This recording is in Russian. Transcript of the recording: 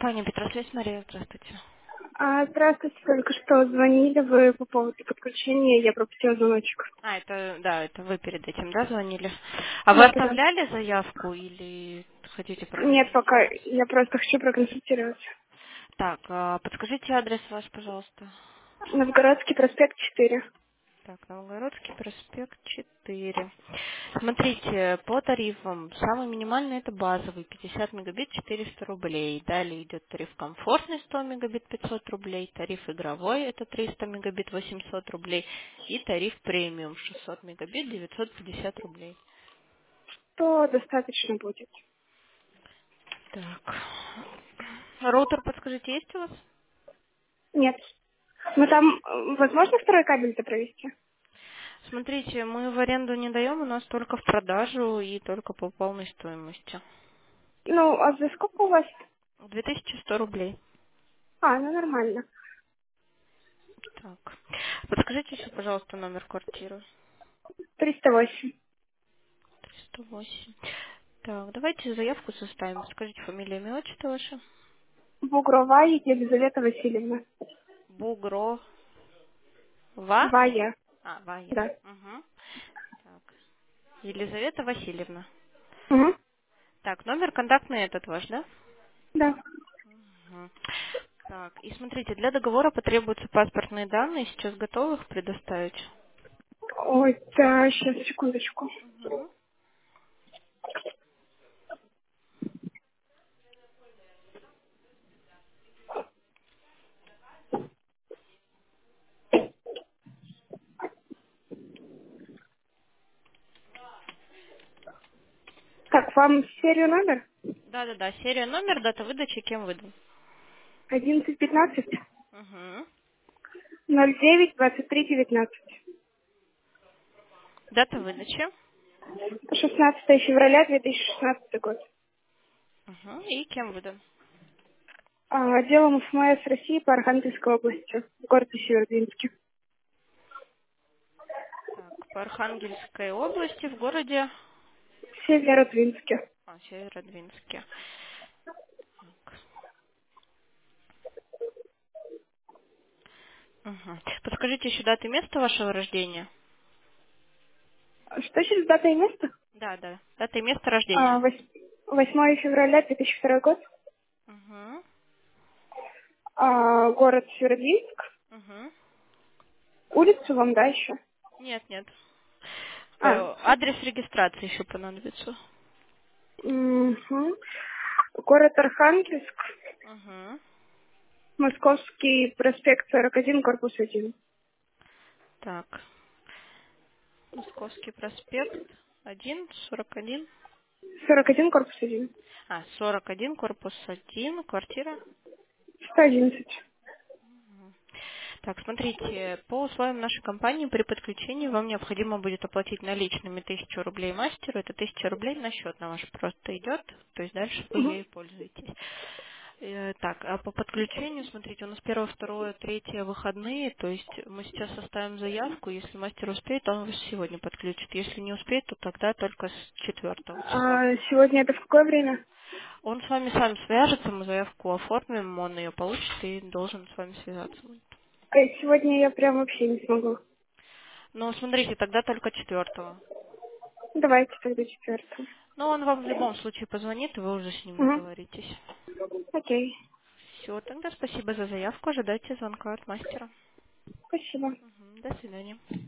Компания Петросвязь, Мария, здравствуйте. Здравствуйте, только что звонили вы по поводу подключения, я пропустила звоночек. А, это, да, это вы перед этим, да, звонили? А вы Да. оставляли заявку или хотите Нет, пока, проконсультироваться? я просто хочу проконсультироваться. Так, подскажите адрес ваш, пожалуйста. Новгородский проспект 4. Так, Новгородский проспект 4. Смотрите, по тарифам, самый минимальный это базовый, 50 мегабит 400 рублей. Далее идет тариф комфортный 100 мегабит 500 рублей, тариф игровой это 300 мегабит 800 рублей и тариф премиум 600 мегабит 950 рублей. То достаточно будет. Так. Роутер, подскажите, есть у вас? Нет. Ну там, возможно второй кабель-то провести? Смотрите, мы в аренду не даем, у нас только в продажу и только по полной стоимости. Ну, а за сколько у вас? 2100 рублей. Ну нормально. Так. Подскажите еще, пожалуйста, номер квартиры. 308. 308. Так, давайте заявку составим. Скажите фамилию, имя, отчество ваше. Бугрова Елизавета Васильевна. Бугрова. Вая. Вая. Да. Угу. Так. Елизавета Васильевна. Угу. Так, номер контактный этот ваш, да? Да. Мгм. Так, и смотрите, для договора потребуются паспортные данные. Сейчас готовы их предоставить? Ой, да, сейчас, секундочку. Мгм. Так, вам серию номер? Да-да-да, серия, номер, дата выдачи, кем выдан. 1115 Угу. 09 23 19. Дата выдачи. 16 февраля 2016 год. Угу. И кем выдан. Отделом ФМС России по Архангельской области, в городе Северодвинске. Так, по Архангельской области в городе Северодвинске. Северодвинске. Так. Угу. Подскажите еще даты и место вашего рождения. Что сейчас дата и место? Да, да. Дата и место рождения. 8 февраля 2002 год. Угу. Город Северодвинск. Угу. Улицу вам, да, еще? Нет, нет. А, Адрес регистрации еще понадобится. мгм. Город Архангельск. Угу. Московский проспект 41, корпус 1. Так. Московский проспект 1, 41. 41, корпус 1. 41, корпус 1, квартира. 111. Так, смотрите, по условиям нашей компании при подключении вам необходимо будет оплатить наличными 1000 рублей мастеру. Это 1000 рублей на счет на ваш просто идет, то есть дальше вы Угу. ей пользуетесь. Так, а по подключению, смотрите, у нас первое, второе, третье выходные, то есть мы сейчас составим заявку, если мастер успеет, он вас сегодня подключит. Если не успеет, то тогда только с 4 числа. Сегодня это в какое время? Он с вами сам свяжется, мы заявку оформим, он ее получит и должен с вами связаться. Сегодня я прям вообще не смогу. Но смотрите, тогда только 4. Давайте тогда 4. Но он вам в любом случае позвонит, и вы уже с ним Угу. договоритесь. Окей. Все, тогда спасибо за заявку, ожидайте звонка от мастера. Спасибо. Мгм, до свидания.